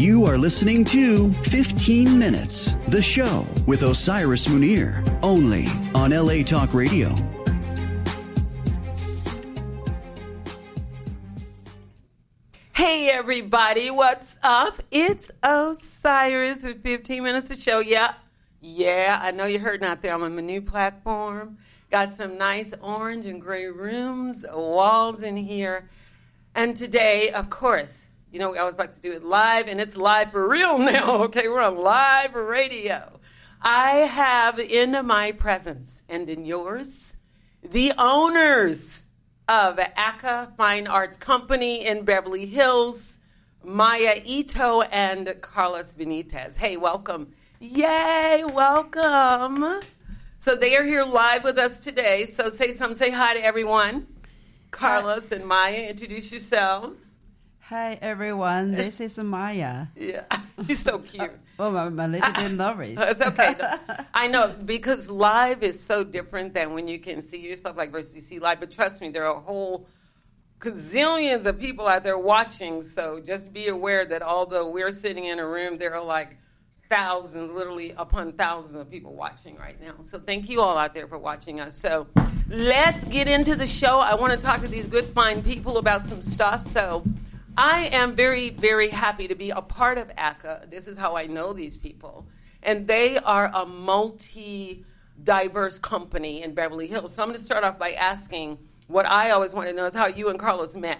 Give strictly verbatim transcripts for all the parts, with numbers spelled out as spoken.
You are listening to fifteen minutes, the show with Osiris Munir, only on L A Talk Radio. Hey everybody, what's up? It's Osiris with fifteen minutes to show. Yeah, yeah, I know you heard out there. I'm on my new platform. Got some nice orange and gray rooms, walls in here. And today, of course, you know, we always like to do it live, and it's live for real now, okay? We're on live radio. I have in my presence and in yours the owners of A C A Fine Arts Company in Beverly Hills, Maya Ito and Carlos Benitez. Hey, welcome. Yay, welcome. So they are here live with us today. So say something, say hi to everyone. Carlos and Maya, introduce yourselves. Hi, everyone. This is Maya. Yeah, she's so cute. Oh, I'm a little bit nervous. It's okay. I know, because live is so different than when you can see yourself, like versus you see live. But trust me, there are a whole gazillions of people out there watching. So just be aware that although we're sitting in a room, there are like thousands, literally upon thousands of people watching right now. So thank you all out there for watching us. So let's get into the show. I want to talk to these good, fine people about some stuff. So I am very, very happy to be a part of A C A. This is how I know these people. And they are a multi-diverse company in Beverly Hills. So I'm going to start off by asking what I always want to know is how you and Carlos met.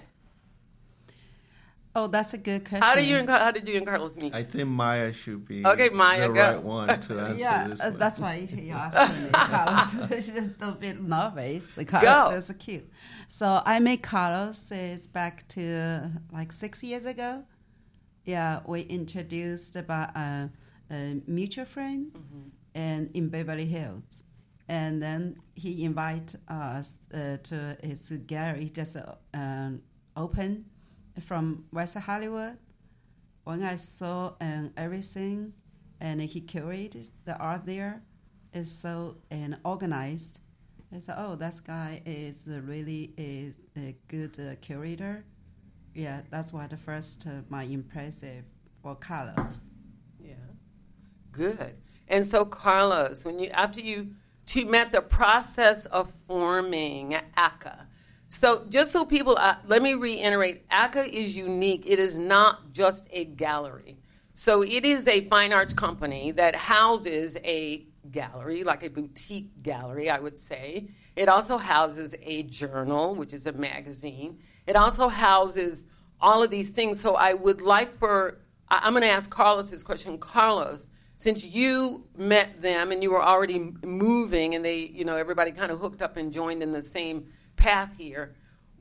Oh, that's a good question. How did you and, how did you and Carlos meet? I think Maya should be okay, Maya, the go. right one to answer yeah, this uh, one. that's why you asked me. Carlos. She's just a bit nervous. Carlos Go. is cute. So I met Carlos is back to like six years ago. Yeah, we introduced about a, a mutual friend mm-hmm. and in Beverly Hills. And then he invited us uh, to his gallery, just uh, um, open from West Hollywood. When I saw um, everything, and he curated the art there, is so and organized. I said, "Oh, that guy is really is a good uh, curator." Yeah, that's why the first uh, my impressive for Carlos. Yeah, good. And so, Carlos, when you after you two met, the process of forming A C A. So just so people, uh, let me reiterate, A C A is unique. It is not just a gallery. So it is a fine arts company that houses a gallery, like a boutique gallery, I would say. It also houses a journal, which is a magazine. It also houses all of these things. So I would like for, I- I'm going to ask Carlos this question. Carlos, since you met them and you were already moving and they, you know, everybody kind of hooked up and joined in the same path here,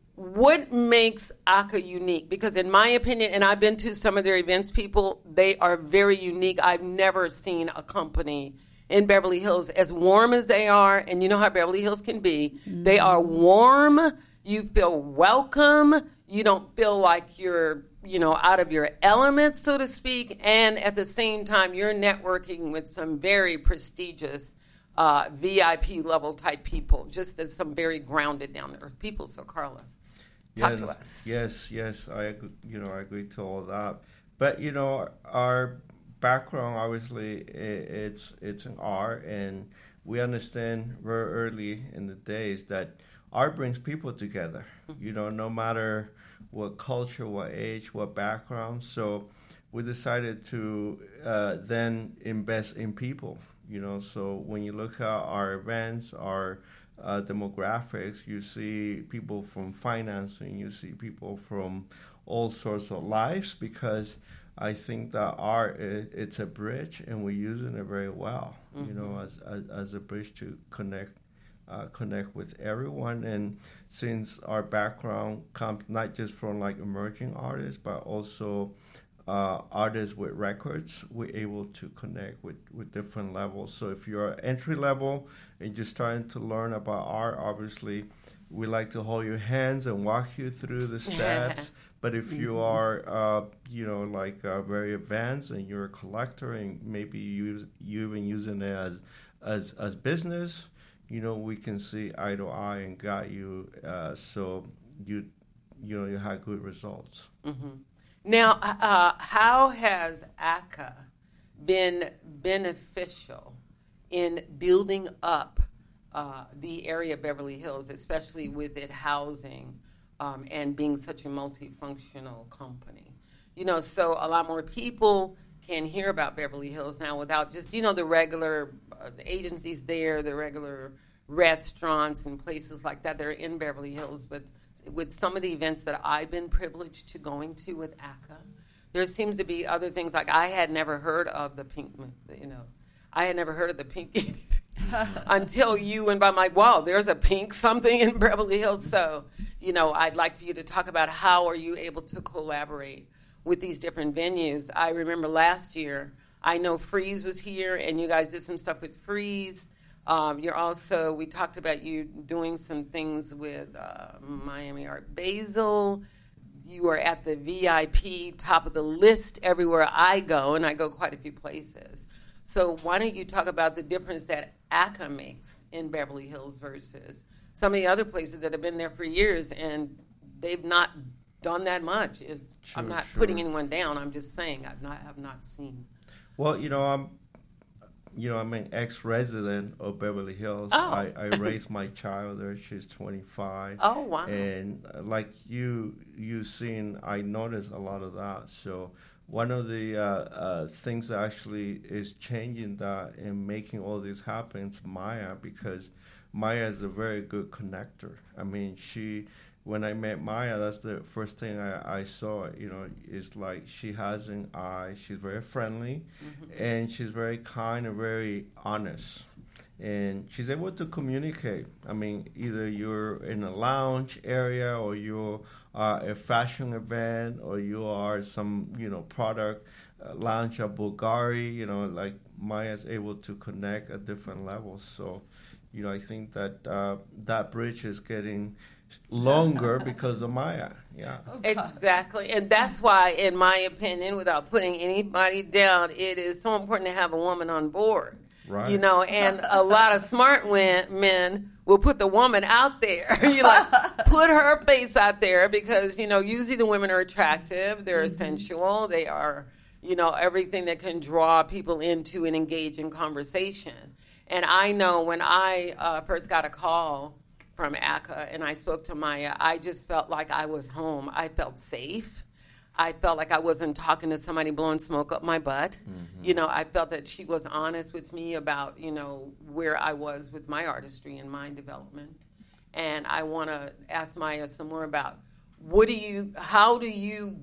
what makes A C A unique? Because in my opinion, and I've been to some of their events, people, they are very unique. I've never seen a company in Beverly Hills as warm as they are, and you know how Beverly Hills can be. Mm-hmm. They are warm. You feel welcome. You don't feel like you're, you know, out of your element, so to speak, and at the same time, you're networking with some very prestigious Uh, V I P level type people, just as some very grounded down to earth people. So, Carlos, talk yeah, to us. Yes, yes, I agree, you know I agree to all that. But you know, our background obviously it's it's an art, and we understand very early in the days that art brings people together. Mm-hmm. You know, no matter what culture, what age, what background. So we decided to uh, then invest in people. You know, so when you look at our events, our uh, demographics, you see people from financing, you see people from all sorts of lives, because I think that art, it, it's a bridge, and we're using it very well, mm-hmm. you know, as, as as a bridge to connect uh, connect with everyone. And since our background comes not just from like emerging artists, but also Uh, artists with records, we're able to connect with, with different levels. So if you're entry level and you're starting to learn about art, obviously we like to hold your hands and walk you through the steps. But if you are, uh, you know, like uh, very advanced and you're a collector and maybe you you even using it as as as business, you know, we can see eye to eye and guide you, uh, so you you know you have good results. Mm-hmm. Now, uh, how has A C A been beneficial in building up uh, the area of Beverly Hills, especially with it housing um, and being such a multifunctional company? You know, so a lot more people can hear about Beverly Hills now without just, you know, the regular uh, agencies there, the regular restaurants and places like that that are in Beverly Hills. But with some of the events that I've been privileged to going to with A C A, there seems to be other things like I had never heard of the pink, you know, I had never heard of the pink until you and I'm like, wow, there's a pink something in Beverly Hills. So, you know, I'd like for you to talk about how are you able to collaborate with these different venues. I remember last year, I know Freeze was here, and you guys did some stuff with Freeze. Um, you're also, we talked about you doing some things with uh, Miami Art Basel. You are at the V I P top of the list everywhere I go, and I go quite a few places. So why don't you talk about the difference that A C A makes in Beverly Hills versus some of the other places that have been there for years, and they've not done that much. Is Sure, I'm not sure. putting anyone down. I'm just saying I've not have not seen. Well, you know, I'm, you know, I'm an ex-resident of Beverly Hills. Oh. I, I raised my child there. She's twenty-five. Oh wow! And uh, like you, you seen, I noticed a lot of that. So one of the uh, uh, things that actually is changing that and making all this happen is Maya, because Maya is a very good connector. I mean, she. When I met Maya, that's the first thing I, I saw. You know, is like she has an eye. She's very friendly, mm-hmm. and she's very kind and very honest. And she's able to communicate. I mean, either you're in a lounge area, or you're uh, a fashion event, or you are some you know product uh, launch at Bulgari. You know, like Maya's able to connect at different levels. So, you know, I think that uh, that bridge is getting longer because of Maya. Yeah. Exactly. And that's why, in my opinion, without putting anybody down, it is so important to have a woman on board. Right. You know, and a lot of smart men will put the woman out there. You like put her face out there because, you know, usually the women are attractive, they're mm-hmm. sensual, they are, you know, everything that can draw people into and engage in conversation. And I know when I uh, first got a call from A C A and I spoke to Maya, I just felt like I was home. I felt safe. I felt like I wasn't talking to somebody blowing smoke up my butt. Mm-hmm. You know, I felt that she was honest with me about, you know, where I was with my artistry and my development. And I want to ask Maya some more about what do you, how do you,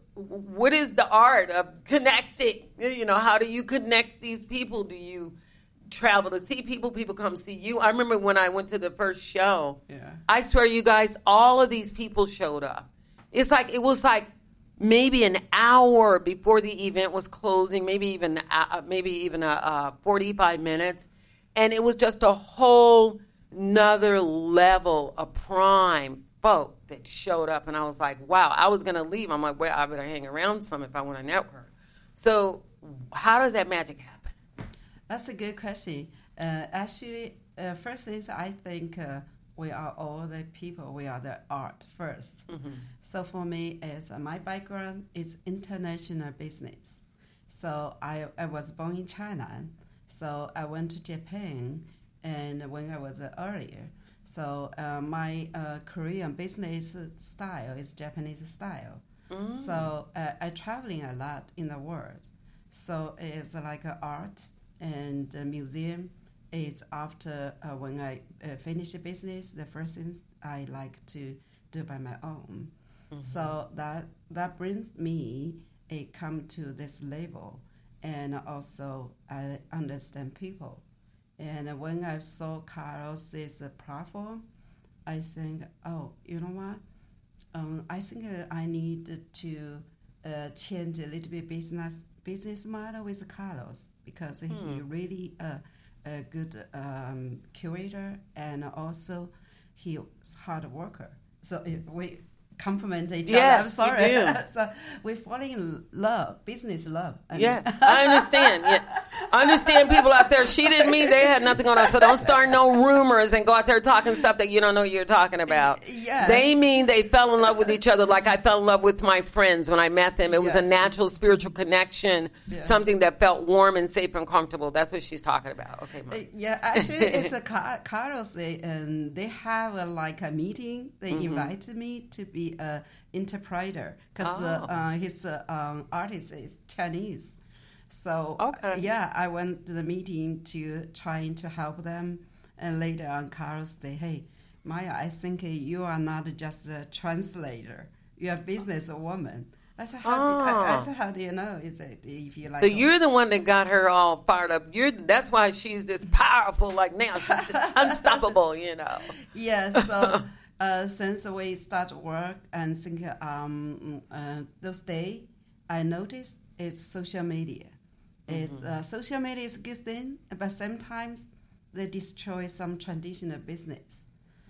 what is the art of connecting? You know, how do you connect these people? Do you travel to see people? People come see you. I remember when I went to the first show. Yeah. I swear, you guys, all of these people showed up. It's like it was like maybe an hour before the event was closing, maybe even uh, maybe even a, uh, forty-five minutes, and it was just a whole nother level of prime folk that showed up. And I was like, wow. I was gonna leave. I'm like, well, I better hang around some if I want to network. So, how does that magic happen? That's a good question. Uh, actually, uh, first is I think uh, we are all the people. We are the art first. Mm-hmm. So for me, as uh, my background is international business. So I, I was born in China. So I went to Japan, and when I was uh, earlier. So uh, my uh, Korean business style is Japanese style. Mm. So uh, I traveling a lot in the world. So it's like uh, art. And the museum is after uh, when I uh, finish the business, the first thing I like to do by my own. Mm-hmm. So that that brings me a come to this level, and also I understand people. And when I saw Carlos's uh, platform, I think, oh, you know what? Um, I think uh, I need to uh, change a little bit business. business model with Carlos because hmm. he really uh, a good um, curator and also he's hard worker. So if we complement each yes, other. I'm sorry. You do. So we fall in love, business love. I yeah, mean. I understand. Yeah. Understand, people out there, she didn't mean they had nothing on us. So don't start no rumors and go out there talking stuff that you don't know you're talking about. Yes. They mean they fell in love with each other like I fell in love with my friends when I met them. It was Yes. a natural spiritual connection, Yeah. something that felt warm and safe and comfortable. That's what she's talking about. Okay, Mom. Uh, Yeah, actually, it's a Car- Carlos. They um, they have a, like a meeting. They Mm-hmm. invited me to be a interpreter because Oh. uh, uh, his uh, um, artist is Chinese. So Okay. uh, yeah, I went to the meeting to trying to help them. And later on, Carlos say, "Hey, Maya, I think you are not just a translator. You're a businesswoman." I said, how do, I, I Oh. said, "How do you know?" Is it if you like? So you're the one that got her all fired up. You're that's why she's just powerful. Like now, she's just unstoppable. You know. Yeah, so uh, since we start work and think um, uh, those days, I noticed it's social media. It's uh, social media is a good thing, but sometimes they destroy some traditional business.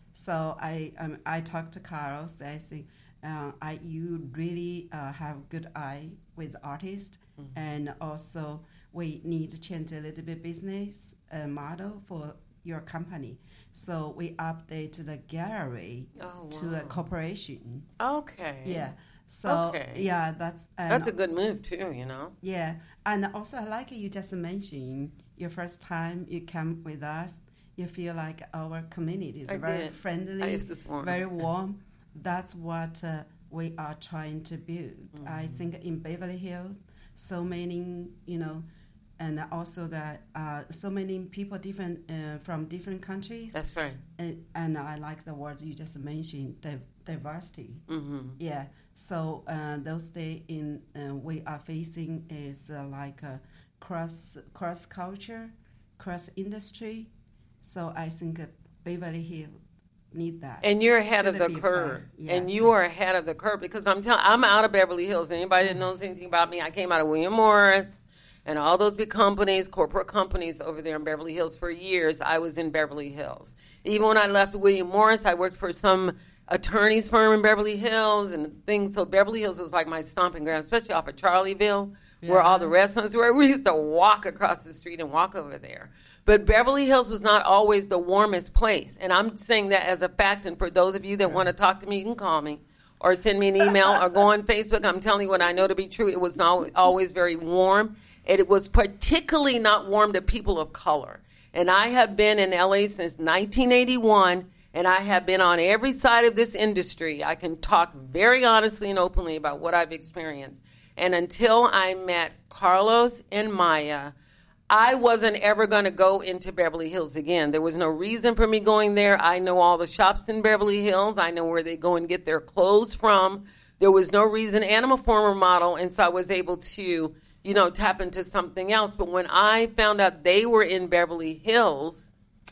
So I um, I talked to Carlos. I think uh, I you really uh, have good eye with artists, mm-hmm. and also we need to change a little bit business uh, model for your company. So we update the gallery Oh, to a wow. corporation. Okay. Yeah. So Okay. yeah, that's and That's a good move too. You know. yeah, and also I like you just mentioned your first time you come with us. You feel like our community is I very did. friendly, I used this warm. very warm. That's what uh, we are trying to build. Mm-hmm. I think in Beverly Hills, so many, you know, and also that uh, so many people different uh, from different countries. That's right. And, and I like the words you just mentioned, di- diversity. Mm-hmm. Yeah. So uh, those days in uh, we are facing is uh, like a cross cross culture, cross industry. So I think uh, Beverly Hills need that. And you're ahead of Should the be curve. fair. Yes. And you are ahead of the curve because I'm telling. I'm out of Beverly Hills. Anybody that knows anything about me, I came out of William Morris and all those big companies, corporate companies over there in Beverly Hills for years. I was in Beverly Hills. Even when I left William Morris, I worked for some attorney's firm in Beverly Hills and things. So Beverly Hills was like my stomping ground, especially off of Charlieville, where all the restaurants were. We used to walk across the street and walk over there. But Beverly Hills was not always the warmest place. And I'm saying that as a fact. And for those of you that want to talk to me, you can call me or send me an email or go on Facebook. I'm telling you what I know to be true. It was not always very warm. And it was particularly not warm to people of color. And I have been in L A since nineteen eighty-one. And I have been on every side of this industry. I can talk very honestly and openly about what I've experienced. And until I met Carlos and Maya, I wasn't ever going to go into Beverly Hills again. There was no reason for me going there. I know all the shops in Beverly Hills. I know where they go and get their clothes from. There was no reason. And I'm a former model, and so I was able to, you know, tap into something else. But when I found out they were in Beverly Hills,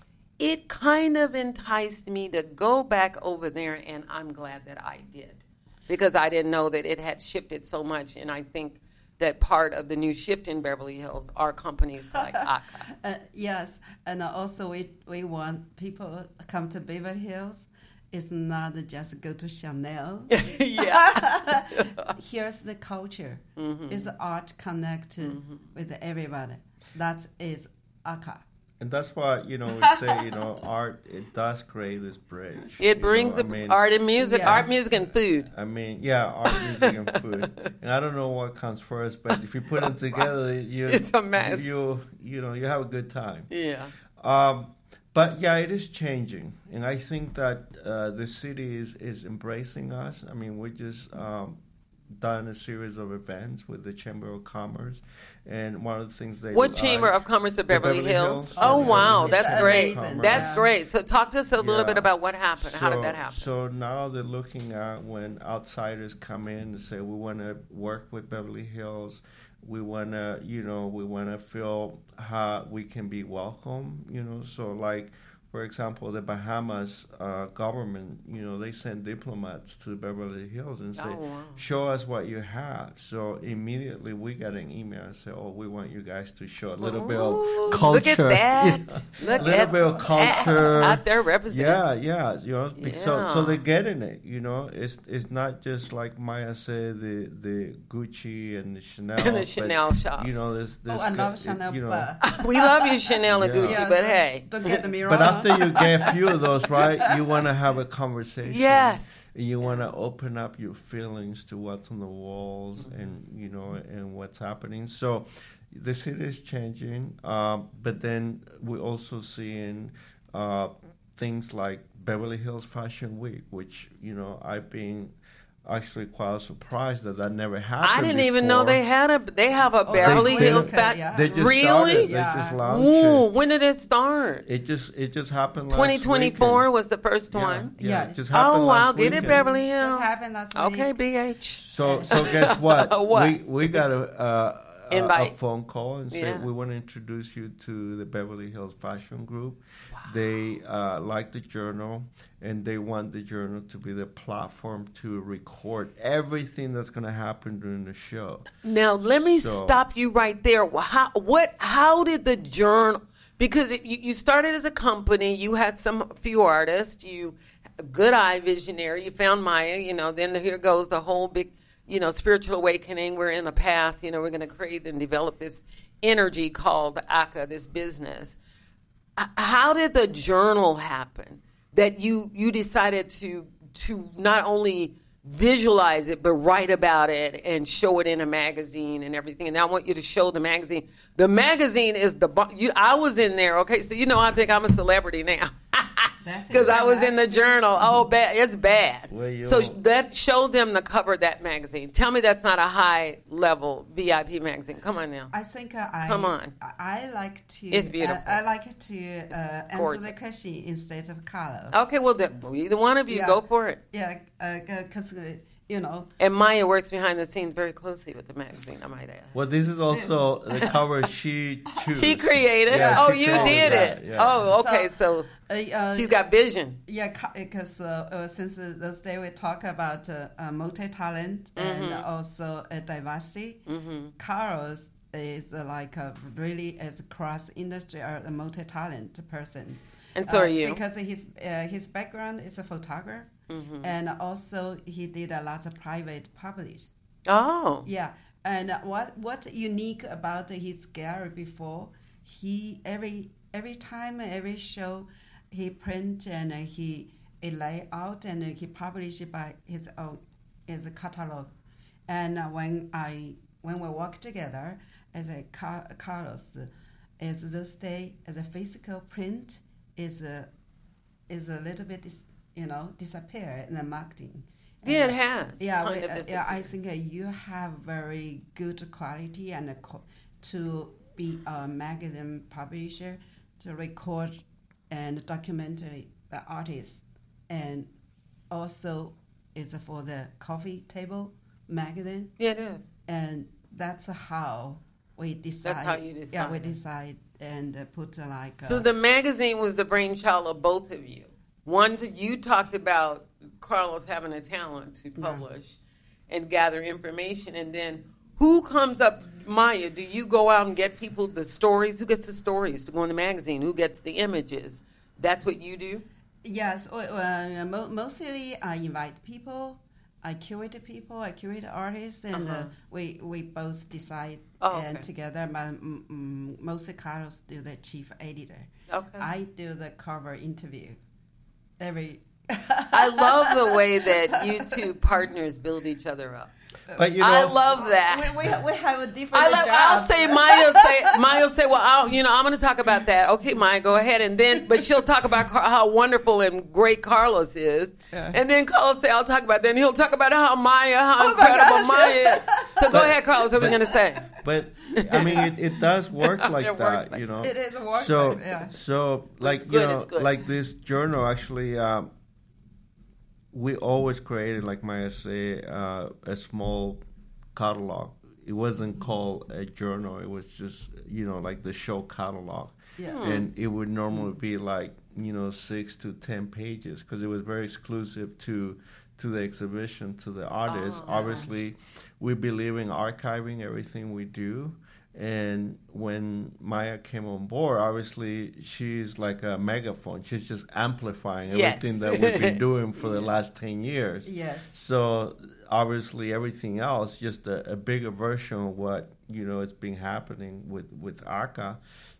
it kind of enticed me to go back over there, and I'm glad that I did because I didn't know that it had shifted so much. And I think that part of the new shift in Beverly Hills are companies like A C A. Uh, yes, and also we we want people come to Beverly Hills. It's not just go to Chanel. Yeah. Here's the culture. Mm-hmm. It's art connected Mm-hmm. with everybody. That is A C A. And that's why, you know, we say, you know, art, it does create this bridge. It you brings know, a- I mean, art and music, Yes. art, music, and food. I mean, yeah, art, music, and food. And I don't know what comes first, but if you put them together, you It's a mess. You you know, you have a good time. Yeah. Um, but yeah, it is changing, and I think that uh, the city is is embracing us. I mean, we just um, done a series of events with the Chamber of Commerce, and one of the things they What like- Chamber of Commerce of The Beverly, Beverly Hills? Hills. Oh, Yeah, wow. Beverly That's Hills. great. Amazing. That's Yeah. great. So talk to us a little Yeah. bit about what happened. How did So- that happen? So now they're looking at when outsiders come in and say, we want to work with Beverly Hills. We want to, you know, we want to feel how we can be welcome, you know. So like for example, the Bahamas uh, government, you know, they send diplomats to Beverly Hills and say, Oh, wow. show us what you have. So immediately we got an email and say, oh, we want you guys to show a little bit Ooh, of culture. Look at that. Yeah. Look a little at bit of culture. out there representing. Yeah, yeah. You know, be- so Yeah. so they're getting it. You know, it's it's not just like Maya said, the the Gucci and the Chanel. And the but, Chanel shops. You know, there's, there's Oh, I love it- Chanel, you know, but We love you, Chanel and Yeah. Gucci, Yeah, but so hey. don't get me wrong. But after you get a few of those, right, you want to have a conversation. Yes. And you want to open up your feelings to what's on the walls and, you know, and what's happening. So the city is changing, um, but then we're also seeing uh, things like Beverly Hills Fashion Week, which, you know, I've been actually quite surprised that that never happened I didn't even know before. they had a they have a Oh, Beverly they Hills did. back. Yeah. They just Really? started. Yeah. They just launched Ooh, it. when did it start? It just it just happened last twenty twenty-four weekend. was the first Yeah, one. yeah, Yeah. it just happened Oh wow, last get it, weekend. Beverly Hills. Just happened last week. Okay, B H. So so guess what? What? We we got a uh, a, a Invite. phone call and say Yeah. we want to introduce you to the Beverly Hills Fashion Group. They uh, like the journal and they want the journal to be the platform to record everything that's going to happen during the show. Now let me So- stop you right there. How what? How did the journal? Because it, you, you started as a company, you had some few artists, you a good eye visionary, you found Maya. You know, then here goes the whole big, you know, spiritual awakening. We're in a path. You know, we're going to create and develop this energy called A C A, this business. H- How did the journal happen? That you you decided to to not only visualize it, but write about it and show it in a magazine and everything. And I want you to show the magazine. The magazine is the bu- you. I was in there. Okay, so you know I think I'm a celebrity now That's because I was exactly- in the journal. Oh, bad! It's bad. Well, you So know- that showed them the cover of that magazine. Tell me that's not a high level V I P magazine. Come on now. I think uh, I Come on. I, I like to. It's beautiful. I, I like to uh, answer Gorgeous. the question instead of Carlos. Okay, well, the, either one of you Yeah. go for it. Yeah, because uh, you know. And Maya works behind the scenes very closely with the magazine, I might add. Well, this is also the cover she chose. She created? Yeah, oh, she you created did that, it. yeah. Oh, okay. So, Uh, uh, she's got vision. Yeah, because uh, uh, since uh, those days we talk about uh, uh, multi-talent and Mm-hmm. also uh, diversity, Carlos is uh, like a really as a cross-industry or a multi-talent person. And so Uh, are you. Because his uh, his background is a photographer, Mm-hmm. and also he did a lot of private publish. Oh. Yeah, and uh, what what unique about his gallery before? He every every time every show, he print and uh, he he lay out and uh, he publish it by his own as a catalog. And uh, when I when we work together as a Car- Carlos, uh, as those day as a physical print is a is a little bit dis, you know disappear in the marketing. Yeah, And, it has. Yeah, Kind we, of uh, yeah. I disappeared. think uh, you have very good quality and uh, co- to be a magazine publisher to record and document the artists, and also is for the coffee table magazine, Yeah, it is. and that's how we decide. That's how you Yeah, we decide. decide and uh, put uh, like. Uh, So the magazine was the brainchild of both of you. One, to, you talked about Carlos having a talent to publish and gather information, and then who comes up, Maya? Do you go out and get people the stories? Who gets the stories to go in the magazine? Who gets the images? That's what you do. Yes, uh, uh, mo- mostly I invite people, I curate people, I curate artists, and Uh-huh. uh, we we both decide Oh, and okay. together. But mm, mm, mostly Carlos do the chief editor. Okay. I do the cover interview. Every I love the way that you two partners build each other up. But you know, I love that. we, we, we have a different I love, job. I'll say Maya say Maya say well I'll, you know I'm going to talk about that. Okay, Maya, go ahead, and then but she'll talk about Car- how wonderful and great Carlos is, and then Carlos say I'll talk about that, and he'll talk about how Maya how Oh my incredible gosh. Maya is. So go ahead, Carlos. What are we going to say? but I mean, it, it does work like It that, works like you know. It is a work So, like- yeah. so like good, you know, it's good. like this journal actually, um, we always created, like Maya say, uh, a small catalog. it wasn't called a journal. It was just, you know, like the show catalog. Yeah. Hmm. And it would normally be like, you know, six to ten pages because it was very exclusive to to the exhibition, to the artists. Oh. Obviously, we believe in archiving everything we do. And when Maya came on board, obviously she's like a megaphone. She's just amplifying Yes. everything that we've been doing for the last ten years. Yes. So obviously everything else, just a, a bigger version of what, you know, is being happening with, with A C A.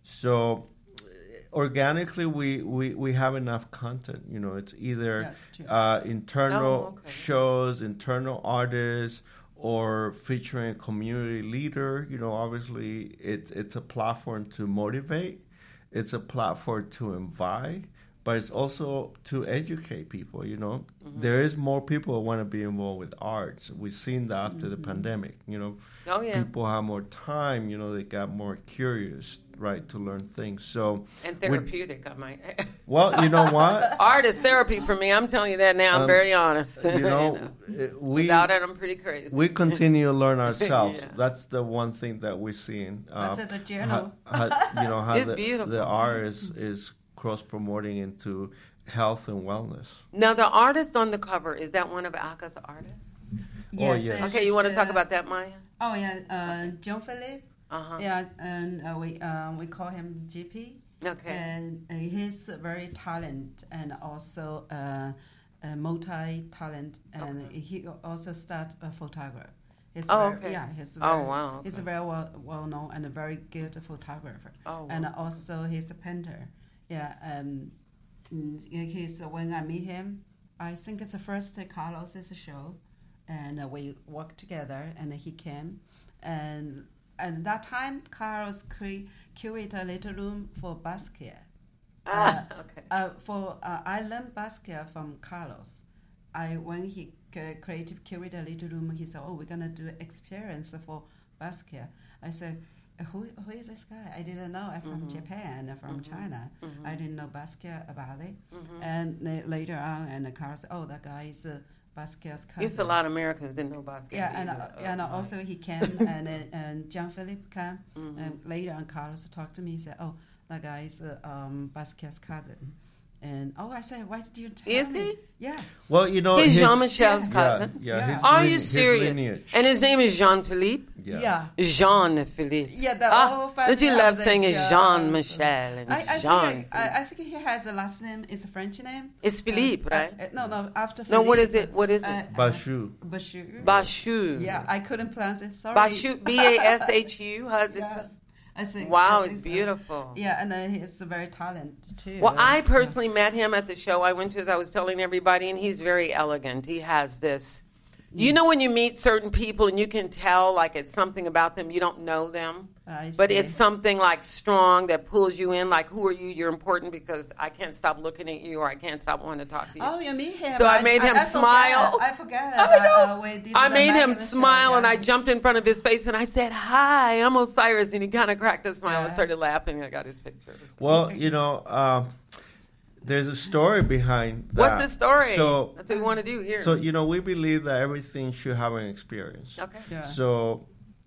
So organically we, we, we have enough content. You know, it's either Yes, true. uh, internal Oh, okay. shows, internal artists, or featuring a community leader. You know, obviously it's it's a platform to motivate, it's a platform to invite, but it's also to educate people. You know, Mm-hmm. there is more people who want to be involved with arts. We've seen that after Mm-hmm. the pandemic. You know, Oh, yeah. people have more time. You know, they got more curious, right, to learn things. So, And we- therapeutic, I might. well, you know what? Art is therapy for me. I'm telling you that now. I'm Um, very honest. You know, know. uh, we Without it, I'm pretty crazy. we continue to learn ourselves. Yeah. That's the one thing that we're seeing. Uh, That's as a journal. how, how, you know how It's the, beautiful. the art is, is cross promoting into health and wellness. Now, the artist on the cover, is that one of A C A's artists? Yes. yes. uh, Okay, you want to uh, talk about that, Maya? Oh yeah, uh, John Philip. Uh-huh. Yeah, and uh, we um, we call him G P. Okay. And uh, he's very talent and also uh, a multi-talent, and Okay. he also start a photographer. He's Oh, very, okay. Yeah, he's Oh, very, wow, He's a okay. very well well known and a very good photographer. Oh, and wow. also he's a painter. Yeah, um, mm, he's when I meet him, I think it's the first Carlos's show, and uh, we worked together, and he came, and at that time Carlos cre- curated a little room for Basquiat. Ah, okay. Uh, for uh, I learned Basquiat from Carlos. I when he c- creative curated a little room, he said, "Oh, we're gonna do an experience for Basquiat." I said, "Who who is this guy? I didn't know. I'm from Japan, I'm from China. I didn't know Basquiat about it." And uh, later on, and Carlos said, "Oh, that guy is uh, Basquiat's cousin." It's a lot of Americans didn't know Basquiat. Yeah, and either. uh, and Oh, also he came, and uh, and John Philip came, and later on Carlos talked to me. He said, "Oh, that guy is uh, um, Basquiat's cousin." And oh, I said, "Why did you tell Is me?" he? Yeah. Well, you know, He's his- Jean-Michel's yeah. cousin. Yeah, yeah. Yeah. His Are line- you his serious? lineage. And his name is Jean-Philippe? Yeah. Yeah. Jean-Philippe. Yeah, the ah, whole family don't you love of the saying Jean- Jean-Michel and I, I, Jean? think, I, I think he has a last name. It's a French name. It's Philippe, Uh, right? uh, no, no. After No, what Philippe, is it? What is it? uh, Bashu. Bashir. Bashu. Yeah, I couldn't pronounce it. Sorry. Bashu. B A S H U. How's this? Yes. I think, Wow, I it's think so. beautiful. Yeah, and uh, he's very talented too. Well, I So- personally met him at the show I went to, as I was telling everybody, and he's very elegant. He has this. You know when you meet certain people and you can tell like it's something about them, you don't know them, I but see. it's something like strong that pulls you in. Like, who are you? You're important because I can't stop looking at you, or I can't stop wanting to talk to you. Oh, you meet him. So I made him I, forget- smile. I forget. I that, know. Uh, we did I the made him magazine show, smile, and yeah. I jumped in front of his face, and I said, "Hi, I'm Osiris," and he kind of cracked a smile and Yeah. started laughing. I got his picture. Well, you know, um, there's a story behind that. What's the story? So, That's what we want to do here. so you know, we believe that everything should have an experience. okay. Yeah. So,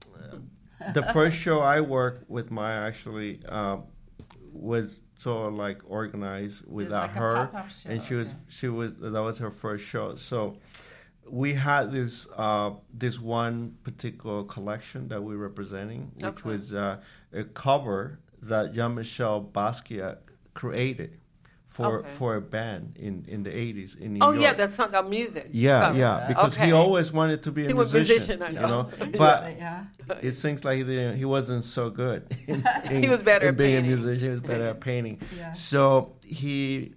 uh, the first show I worked with Maya actually um, was sort of like organized without like a her, pop-up show, and she was okay. she was that was her first show. So, we had this uh, this one particular collection that we're representing, which Okay. was uh, a cover that Jean-Michel Basquiat created for Okay. for a band in, in the eighties in New Oh York. yeah, that's not the music. Yeah, cover. yeah, because Okay. he always wanted to be a He was musician. musician, I You know. know, but yeah. it seems like he didn't. He wasn't so good. In, He was better in at being painting. a musician. He was better at painting. Yeah. So he,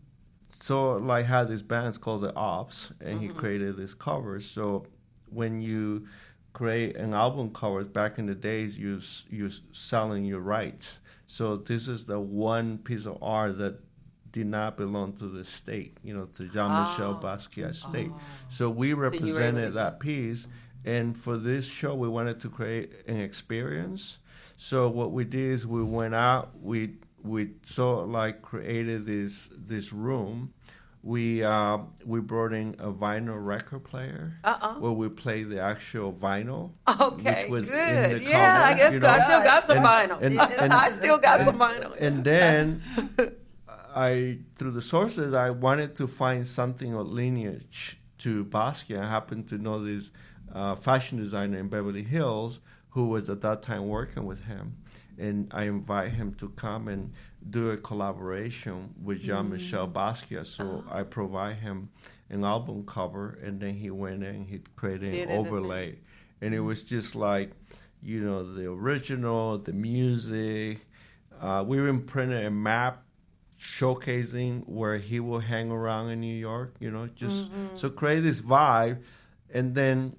so like had these bands called the Ops, and Mm-hmm. he created these covers. So when you create an album covers back in the days, you s- you s- selling your rights. So this is the one piece of art that did not belong to the state, you know, to Jean-Michel Oh. Basquiat state. So we were able represented to- that piece, and for this show, we wanted to create an experience. So what we did is we went out, we we sort of like created this this room we uh, we brought in a vinyl record player Uh-uh. where we play the actual vinyl. Okay, which was good. in the Yeah, cover, I guess you I know? still got some And- vinyl. and- and- I still got some vinyl. And then I, through the sources, I wanted to find something of lineage to Basquiat. I happened to know this uh, fashion designer in Beverly Hills who was at that time working with him. And I invite him to come and do a collaboration with Jean-Michel Basquiat. So I provide him an album cover, and then he went in and he created Did an it, overlay. And it was just like, you know, the original, the music. Uh, we even printed a map showcasing where he will hang around in New York, you know, just so create this vibe. And then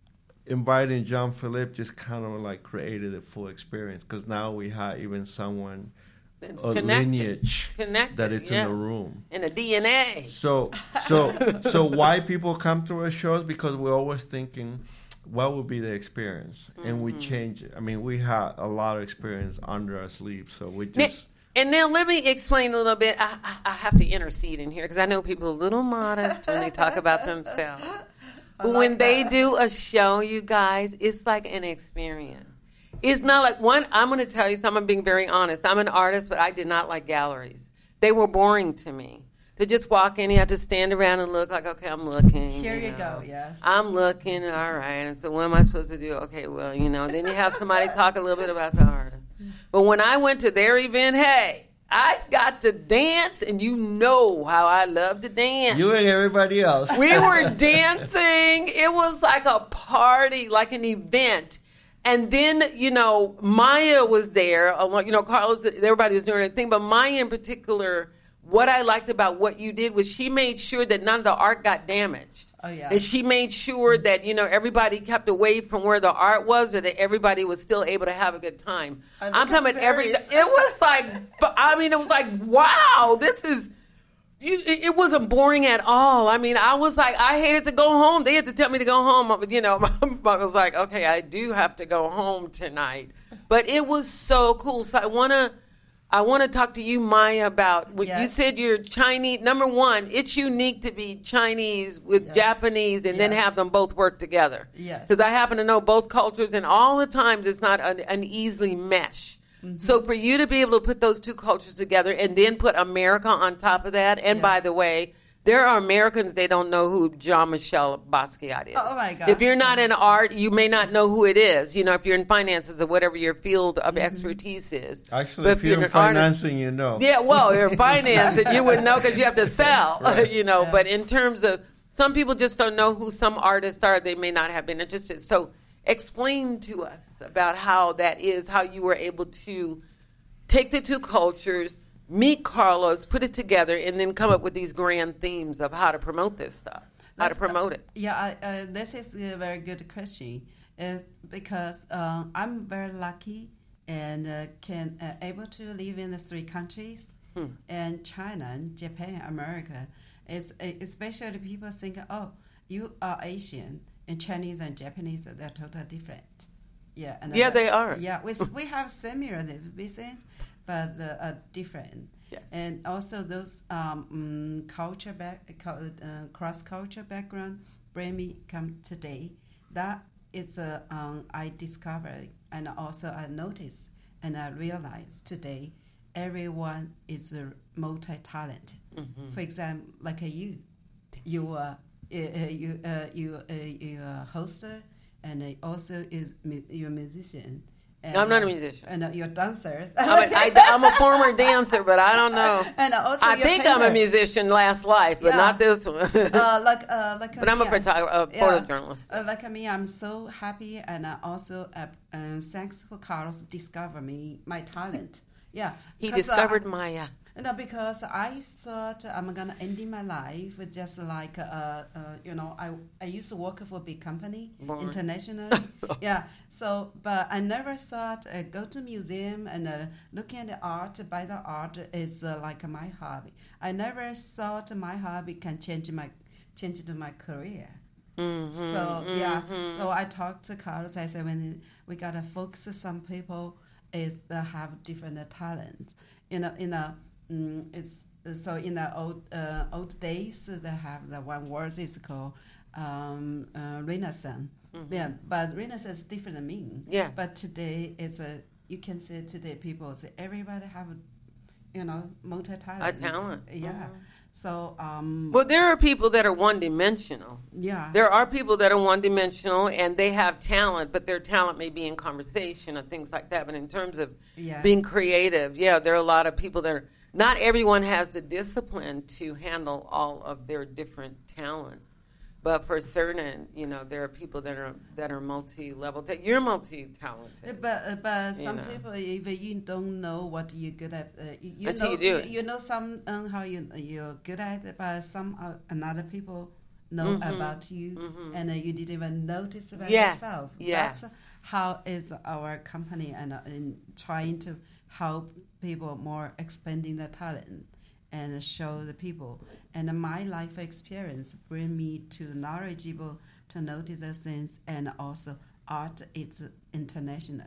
inviting John Philippe just kind of like created a full experience, because now we have even someone, It's a connected. lineage Connected, that it's yeah. in the room. In the D N A. So, so, so why people come to our shows? Because we're always thinking, what would be the experience? And we change it. I mean, we had a lot of experience under our sleeves, so we Now- just... And now let me explain a little bit. I, I, I have to intercede in here because I know people are a little modest when they talk about themselves. But when they do a show, you guys, it's like an experience. It's not like one. I'm going to tell you something. I'm being very honest. I'm an artist, but I did not like galleries. They were boring to me. To just walk in, you have to stand around and look like, okay, I'm looking. Here you know. go, yes. I'm looking, all right. And so what am I supposed to do? Okay, well, you know, then you have somebody talk a little bit about the artist. But when I went to their event, hey, I got to dance, and you know how I love to dance. You and everybody else. We were dancing. It was like a party, like an event. And then, you know, Maya was there. along- You know, Carlos, everybody was doing their thing. But Maya in particular, what I liked about what you did was she made sure that none of the art got damaged. Oh, yeah. And she made sure that, you know, everybody kept away from where the art was, but that everybody was still able to have a good time. I look I'm talking about every. serious. It was like, I mean, it was like, wow, this is. You, it it wasn't boring at all. I mean, I was like, I hated to go home. They had to tell me to go home. You know, I was like, okay, I do have to go home tonight. But it was so cool. So I want to. I want to talk to you, Maya, about what you Yes. said you're Chinese. Number one, it's unique to be Chinese with Yes. Japanese and then Yes. have them both work together. Yes. Because I happen to know both cultures, and all the times it's not an, an easily mesh. Mm-hmm. So for you to be able to put those two cultures together and then put America on top of that, and Yes. by the way, there are Americans, they don't know who Jean-Michel Basquiat is. Oh, my God. If you're not in art, you may not know who it is. You know, if you're in finances or whatever your field of Mm-hmm. expertise is. Actually, But if you're in an artist- financing, you know. yeah, well, you're in finance, and you wouldn't know because you have to sell, you know. Yeah. But in terms of, some people just don't know who some artists are. They may not have been interested. So explain to us about how that is, how you were able to take the two cultures, meet Carlos, put it together, and then come up with these grand themes of how to promote this stuff, how to That's- promote it. Yeah, I, uh, this is a very good question. Is because uh, I'm very lucky and uh, can uh, able to live in the three countries, and China, Japan, America. Is especially people think, oh, you are Asian, and Chinese and Japanese they're totally different. Yeah, and Yeah, uh, they are. Yeah, we we have similar reasons, but uh, are different. Yes. And also those um, mm, culture back, uh, cross culture background bring me come today. That is a um, I discovered, and also I noticed and I realized today everyone is a multi-talented. Mm-hmm. For example, like uh, you, you are uh, uh, you uh, you uh, you are a hoster, and uh, also is mu- you're a musician. And, I'm not a uh, musician. And uh, you're dancers. I'm a, I, I'm a former dancer, but I don't know. And also I you're think I'm a painter. musician last life, but Yeah. not this one. uh, like uh, like But I'm a me, photog- a photojournalist. Uh, like me, I'm so happy, and uh, also uh, uh, thanks for Carlos discover me my talent. Yeah, He because, uh, discovered Maya. No, because I thought I'm gonna end in my life with just like uh, uh, you know I I used to work for a big company Born. internationally. Yeah, so but I never thought uh, go to museum and uh, looking at the art, buy the art is uh, like my hobby. I never thought my hobby can change my change to my career. Mm-hmm, So yeah, so I talked to Carlos. I said when we gotta focus on some people is that have different talents. You know, you know, mm, it's so in the old uh, old days, they have the one word is called um, uh, Renaissance. Mm-hmm. Yeah, but Renaissance is different than mean. Yeah. But today it's a you can say today people say everybody have, you know, multi talent. A talent. Yeah. Mm-hmm. So um. Well, there are people that are one dimensional. Yeah. There are people that are one dimensional and they have talent, but their talent may be in conversation or things like that. But in terms of yeah. being creative, yeah, there are a lot of people that are. Not everyone has the discipline to handle all of their different talents. But for certain, you know, there are people that are that are multi-level. Ta- you're multi-talented. But uh, but some you know. people, if you don't know what you're good at, uh, you, you Until know you do you, it. you know some um, how you you're good at it, but some uh, another people know Mm-hmm. about you, Mm-hmm. and uh, you didn't even notice about Yes. yourself. Yes. That's how is our company and uh, in trying to help people more expanding their talent and show the people. And my life experience bring me to knowledgeable to notice those things, and also art is international.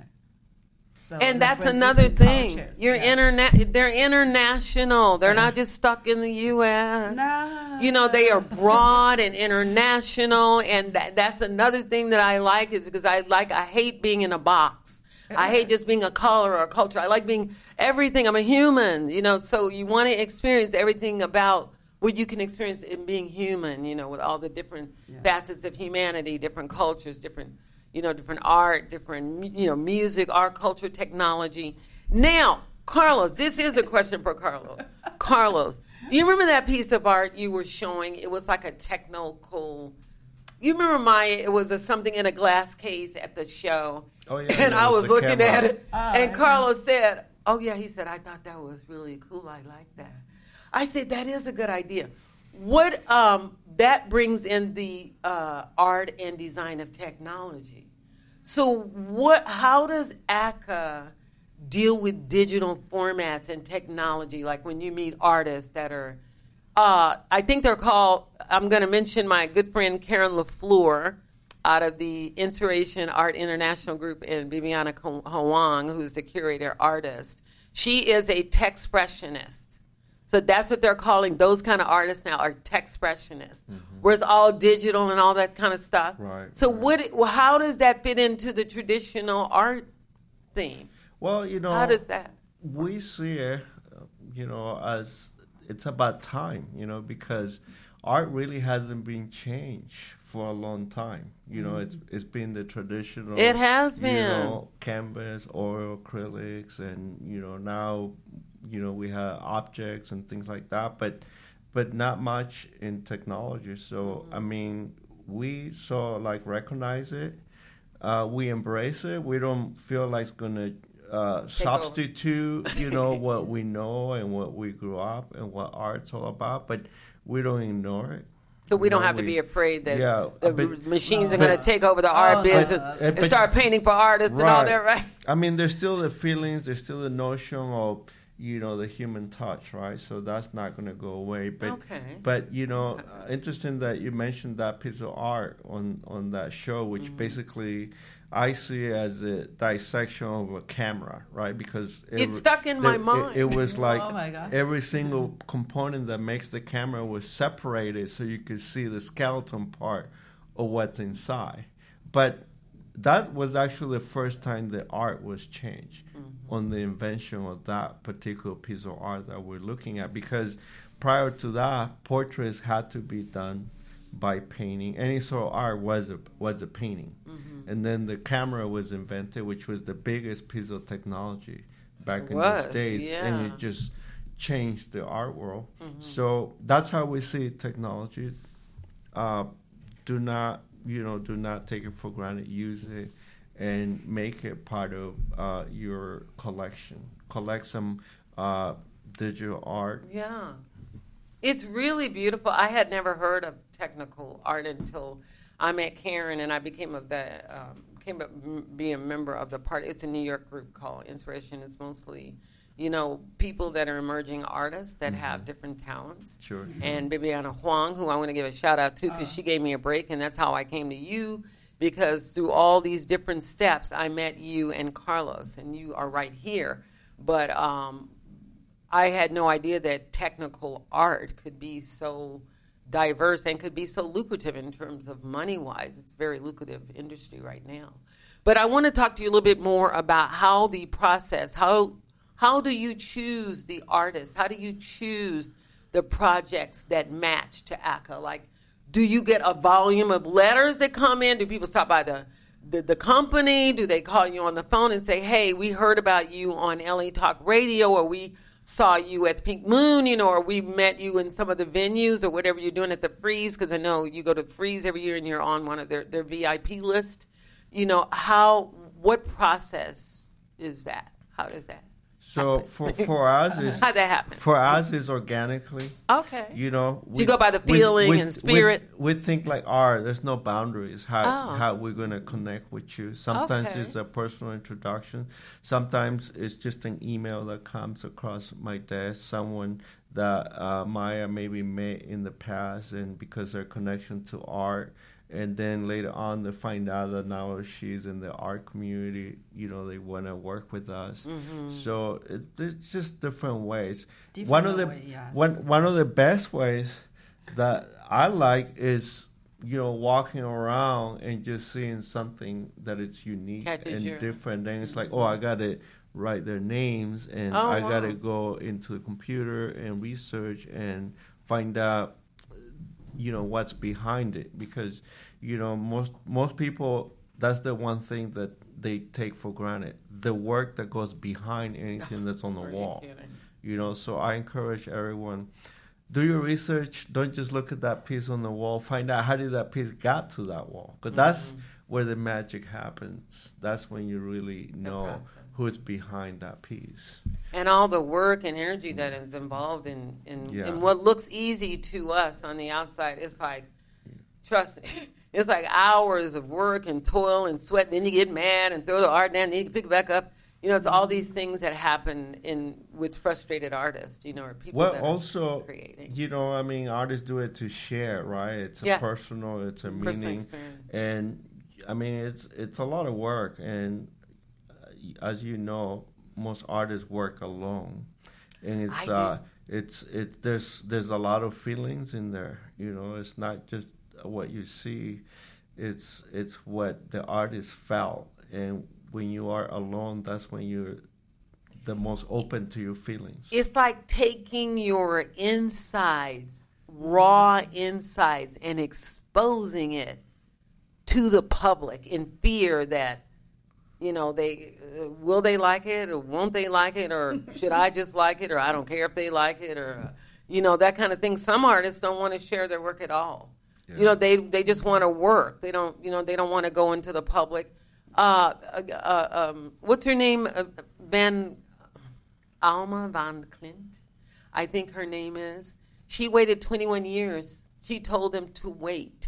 So And they that's bring another different thing. cultures. You're yeah. interna- They're international. They're Yeah. not just stuck in the U S. No. You know, they are broad and international, and that, that's another thing that I like is because I like I hate being in a box. I hate just being a color or a culture. I like being everything. I'm a human, you know, so you want to experience everything about what you can experience in being human, you know, with all the different Yeah. facets of humanity, different cultures, different, you know, different art, different, you know, music, art, culture, technology. Now, Carlos, this is a question for Carlos. Carlos, do you remember that piece of art you were showing? It was like a technical. You remember Maya? It was a, something in a glass case at the show. Oh, yeah, And yeah, I with was the looking camera. at it, Oh, and I Carlos said, "Oh yeah," he said, "I thought that was really cool. I like that." I said, "That is a good idea." What um, that brings in the uh, art and design of technology. So, what? How does A C A deal with digital formats and technology? Like when you meet artists that are, uh, I think they're called. I'm going to mention my good friend Karen LaFleur out of the Inspiration Art International Group, and Bibiana Huang, who's the curator artist. She is a tech-expressionist. So that's what they're calling those kind of artists now, are tech-expressionists, mm-hmm. where it's all digital and all that kind of stuff. Right. So right. what? Well, how does that fit into the traditional art theme? Well, you know, How does that? we see it, uh, you know, as it's about time, you know, because art really hasn't been changed for a long time. You know, it's it's been the traditional. It has been. You know, canvas, oil, acrylics, and you know now, you know, we have objects and things like that, but but not much in technology. So mm-hmm. I mean, we so like recognize it, uh, we embrace it. We don't feel like it's gonna uh, substitute, you know, what we know and what we grew up and what art's all about, but we don't ignore it. So we You don't know, have to we- be afraid that yeah, the but- machines are but- going to take over the art Oh, business but- and but- start painting for artists and all Right. that, right? I mean, there's still the feelings, there's still the notion of, you know, the human touch, right? So that's not going to go away. But, Okay. But you know, Okay. uh, interesting that you mentioned that piece of art on on that show, which Mm-hmm. basically I see as a dissection of a camera, right? Because It's every- stuck in my it- mind. It, it was like Oh my gosh. every single component that makes the camera was separated, so you could see the skeleton part of what's inside. But that was actually the first time the art was changed mm-hmm. on the invention of that particular piece of art that we're looking at. Because prior to that, portraits had to be done by painting. Any sort of art was a was a painting, mm-hmm. and then the camera was invented, which was the biggest piece of technology back It in was, those days, yeah. and it just changed the art world. Mm-hmm. So that's how we see technology. Uh, do not, you know, do not take it for granted. Use it and make it part of uh, your collection. Collect some uh, digital art. Yeah. It's really beautiful. I had never heard of technical art until I met Karen, and I became of the um, came up m- be a member of the party. It's a New York group called Inspiration. It's mostly, you know, people that are emerging artists that mm-hmm. have different talents. Sure. sure. And Bibiana Huang, who I want to give a shout out to because uh. she gave me a break, and that's how I came to you. Because through all these different steps, I met you and Carlos, and you are right here. But um, I had no idea that technical art could be so diverse and could be so lucrative in terms of money-wise. It's a very lucrative industry right now. But I want to talk to you a little bit more about how the process, how how do you choose the artists? How do you choose the projects that match to A C A? Like, do you get a volume of letters that come in? Do people stop by the, the, the company? Do they call you on the phone and say, hey, we heard about you on L A Talk Radio, or we saw you at Pink Moon, you know, or we met you in some of the venues or whatever you're doing at the Freeze, because I know you go to Freeze every year and you're on one of their, their V I P list. You know, how, what process is that? How does that So happen? for for us is How'd that happen? For us is organically. Okay. You know, So you go by the feeling and spirit? We, we think like art. There's no boundaries. How Oh. how we're gonna connect with you. Sometimes Okay. it's a personal introduction. Sometimes it's just an email that comes across my desk. Someone that uh, Maya maybe met in the past, and because their connection to art. And then later on, they find out that now she's in the art community. You know, they want to work with us. Mm-hmm. So it, there's just different ways. Different one of the way, yes. one one of the best ways that I like is, you know, walking around and just seeing something that it's unique Catches and your- different. Then it's like, oh, I got to write their names, and Oh, I got to wow. go into the computer and research and find out, you know, what's behind it. Because, you know, most most people, that's the one thing that they take for granted, the work that goes behind anything that's on the Are you wall. kidding? You know, so I encourage everyone, do your research. Don't just look at that piece on the wall. Find out how did that piece got to that wall. Because that's Mm-hmm. where the magic happens. That's when you really know process. who's behind that piece. And all the work and energy that is involved in, in, Yeah. in what looks easy to us on the outside. It's like, trust me, it's like hours of work and toil and sweat. Then you get mad and throw the art down, then you pick it back up. You know, it's all these things that happen in with frustrated artists, you know, or people Well, that also, are creating. you know, I mean, artists do it to share, right? It's a Yes. personal, it's a Personal meaning. experience. And, I mean, it's it's a lot of work. And uh, as you know, most artists work alone. And it's, I uh, do. it's, it, there's, there's a lot of feelings in there. You know, it's not just what you see, it's, it's what the artist felt. And when you are alone, that's when you're the most open to your feelings. It's like taking your insides, raw insides, and exposing it to the public in fear that, you know, they uh, will they like it or won't they like it, or should I just like it, or I don't care if they like it, or uh, you know, that kind of thing. Some artists don't want to share their work at all. Yeah. You know, they they just want to work. They don't, you know, they don't want to go into the public. Uh, uh, uh, um, what's her name? Uh, Van Alma Van Clint, I think her name is. She waited twenty-one years. She told them to wait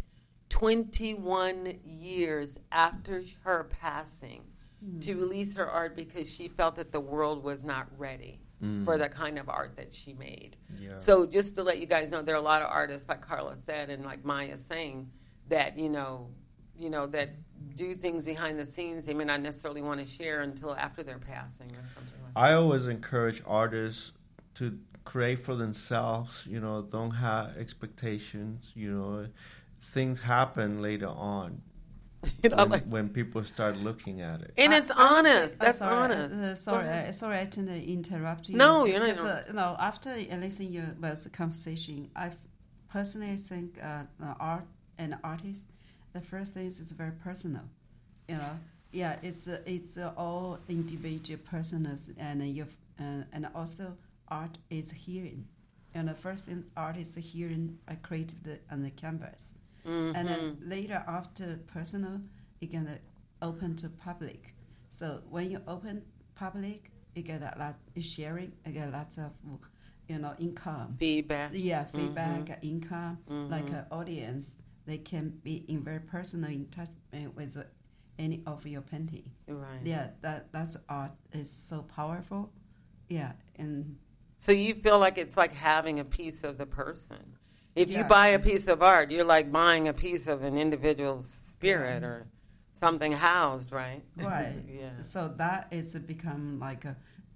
twenty-one years after her passing mm. to release her art, because she felt that the world was not ready mm. for the kind of art that she made. Yeah. So just to let you guys know, there are a lot of artists, like Carla said and like Maya saying, that, you know, you know, that do things behind the scenes they may not necessarily want to share until after their passing or something like that. I always encourage artists to create for themselves, you know, don't have expectations, you know, things happen later on you know, when, like, when people start looking at it. and it's I- I would say- honest. uh, That's sorry, honest. Uh, sorry, uh, sorry, I tend to interrupt you. No, you're not Because, uh, no, after listening to both conversation, I personally think uh, uh, art and artists, the first thing is it's very personal. You know, yeah, it's uh, it's uh, all individual personal, and uh, you uh, and also art is hearing. And the first thing, art is hearing, I created the, on the canvas. Mm-hmm. And then later, after personal, you can uh, open to public. So when you open public, you get a lot of sharing. You get lots of, you know, income. Feedback. Yeah, feedback, Mm-hmm. income. Mm-hmm. Like an audience, they can be in very personal in touch uh, with uh, any of your painting. Right. Yeah, that that's art is so powerful. Yeah, and So you feel like it's like having a piece of the person. If you Yeah. buy a piece of art, you're like buying a piece of an individual's spirit or something housed, right? right. Yeah. So that is become like a,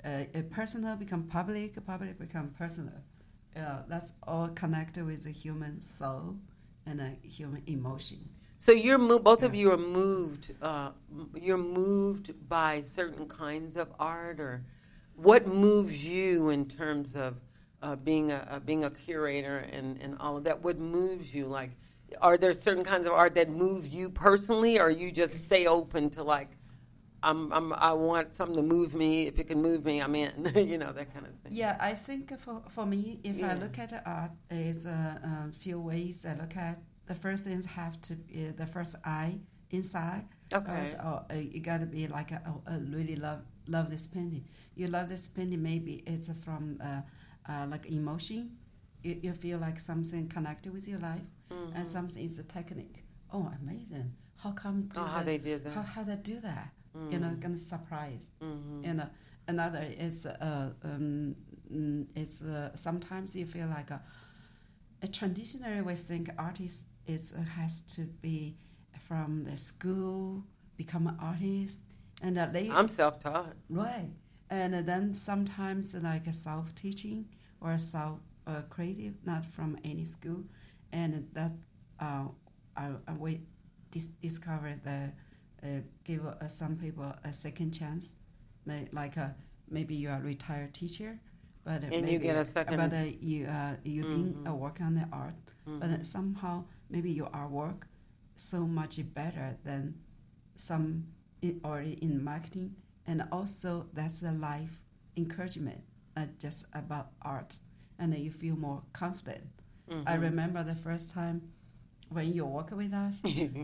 uh, a personal become public, public become personal. Uh, that's all connected with the human soul and a human emotion. So you're mo- both Yeah. of you are moved. Uh, you're moved by certain kinds of art, or what moves you in terms of uh, being a uh, being a curator and, and all of that? What moves you? Like, are there certain kinds of art that move you personally, or you just stay open to like, I'm, I'm I want something to move me. If it can move me, I'm in. You know, that kind of thing. Yeah, I think for for me, if Yeah. I look at the art, is a uh, uh, few ways I look at. The first things have to be the first eye inside. Okay. Because, oh, uh, you got to be like, a, oh, I really love love this painting. You love this painting, maybe it's from uh, uh, like emotion. You, you feel like something connected with your life, Mm-hmm. and something is a technique. Oh, amazing! How come? Do Oh, how that? they did that. How how they do that? Mm-hmm. You know, gonna surprise. Mhm. You know, another is uh, um, mm, it's uh, sometimes you feel like a, a traditionally we think artist is uh, has to be from the school, become an artist, and uh, they I'm self-taught. right, and uh, then sometimes like a self teaching or self uh, creative, not from any school, and that uh, I, I we dis- discovered that uh, give uh, some people a second chance, May- like uh, maybe you are a retired teacher, but uh, And you maybe, get a second- but uh, you uh, you didn't Mhm. uh, work on the art, Mhm. but uh, somehow maybe your artwork so much better than some in, already in marketing, and also that's a life encouragement, not just about art, and then you feel more confident. Mm-hmm. I remember the first time when you work with us.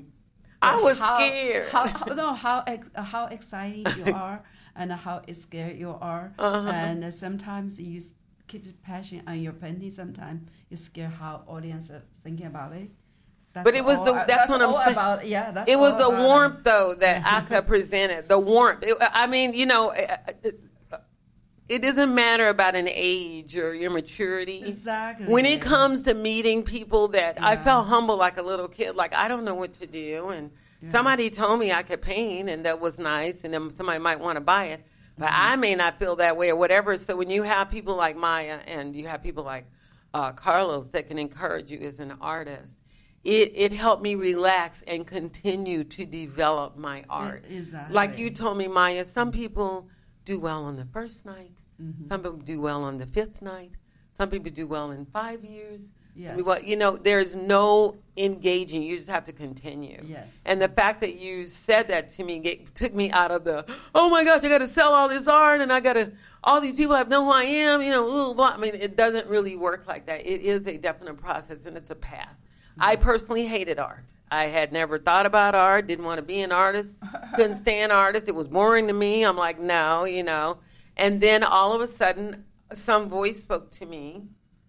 I was how, scared. How, how, no, how ex, uh, how exciting you are, and how scared you are, Uh-huh. and uh, sometimes you s- keep the passion on your painting. Sometimes you scare how audience are thinking about it. That's But it was all, the- uh, that's what I'm all saying. About, yeah, that's It was all the about warmth, it. though, that Aka presented. The warmth. It, I mean, you know, it, it doesn't matter about an age or your maturity. Exactly. When it comes to meeting people that I Yeah. felt humble like a little kid, like I don't know what to do. And Yeah. somebody told me I could paint, and that was nice. And then somebody might want to buy it. But Mm-hmm. I may not feel that way or whatever. So when you have people like Maya and you have people like uh, Carlos that can encourage you as an artist, it, it helped me relax and continue to develop my art. exactly. Like you told me, Maya, some people do well on the first night. Mm-hmm. Some people do well on the fifth night. Some people do well in five years. Yes. Some people- you know, there's no engaging. You just have to continue. Yes. And the fact that you said that to me get, took me out of the, oh my gosh, I got to sell all this art and I got to, all these people have know who I am, you know, blah, blah. I mean, it doesn't really work like that. It is a definite process and it's a path. I personally hated art. I had never thought about art, didn't want to be an artist, couldn't stand artists. It was boring to me. I'm like, no, you know. And then all of a sudden, some voice spoke to me,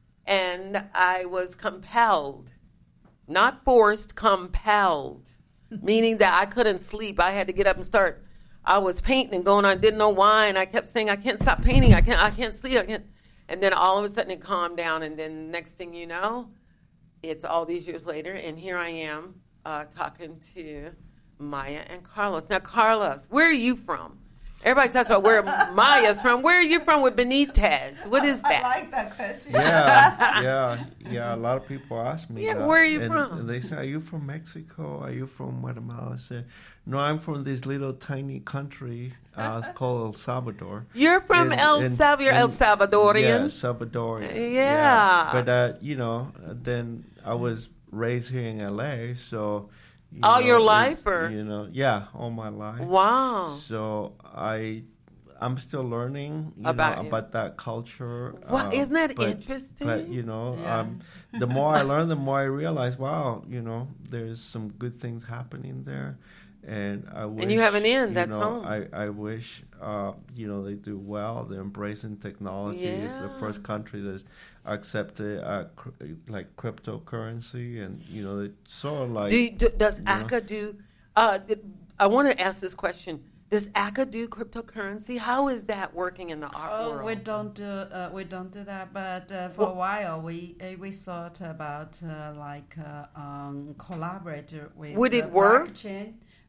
and I was compelled, not forced, compelled, meaning that I couldn't sleep. I had to get up and start. I was painting and going on, didn't know why, and I kept saying, I can't stop painting. I can't, I can't sleep. I can't. And then all of a sudden it calmed down, and then next thing you know, it's all these years later, and here I am uh, talking to Maya and Carlos. Now, Carlos, where are you from? Everybody talks about where Maya's from. Where are you from with Benitez? What is that? I like that question. Yeah, yeah, yeah. A lot of people ask me. Yeah, that. where are you and, from? And they say, "Are you from Mexico? Are you from Guatemala?" I say, "No, I'm from this little tiny country. Uh, it's called El Salvador." You're from In- El in- Salvador, El in- Salvadorian. Yeah, Salvadorian. Yeah. But uh, you know, then I was raised here in L A, so. You All know, your it- life, or? You know, yeah, all my life. Wow. So I, I'm still learning you About know, you. about that culture. What- isn't that but, interesting? But you know, Yeah. um, the more I learn, the more I realize, wow, you know, there's some good things happening there, and I wish. you have an end, you that's know, home. I I wish, uh, you know, they do well. They're embracing technology. It's the Yeah. first country that's accepted uh, cr- like cryptocurrency, and you know, it's sort of like. Do, do, does you know. A C A do? Uh, did- I want to ask this question. Does A C A do cryptocurrency? How is that working in the art Oh, world? we don't do uh, we don't do that. But uh, for Well- a while, we uh, we thought about uh, like uh, um, collaborate with Would it the work? blockchain.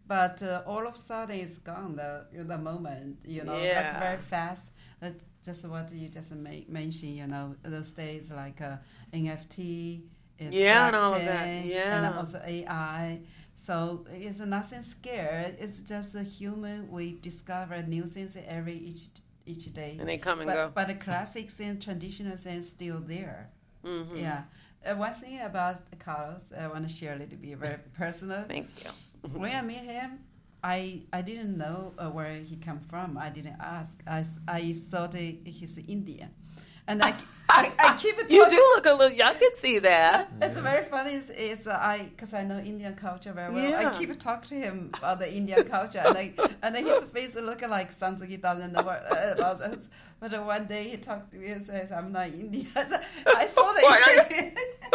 but uh, all of a sudden it's gone. The the moment, you know, Yeah. that's very fast. That just what you just make, mentioned. You know, those days like uh, N F T, is Yeah, and all of blockchain, that. Yeah. and also A I. So it's nothing scared. It's just a human. We discover new things every each each day. And they come and but, go. But the classics and traditional things still there. Mm-hmm. Yeah. Uh, one thing about Carlos, I want to share a little bit very personal. Thank you. When I met him, I I didn't know uh, where he come from. I didn't ask. I, s- I thought he- he's Indian, and I I, I keep it. You do look a little. Y'all can see that. It's very funny. Is is uh, I because I know Indian culture very well. Yeah. I keep talking to him about the Indian culture, and I, and then his face looking like something he doesn't know what, uh, about this. But uh, one day he talked to me and says, "I'm not Indian." I saw that.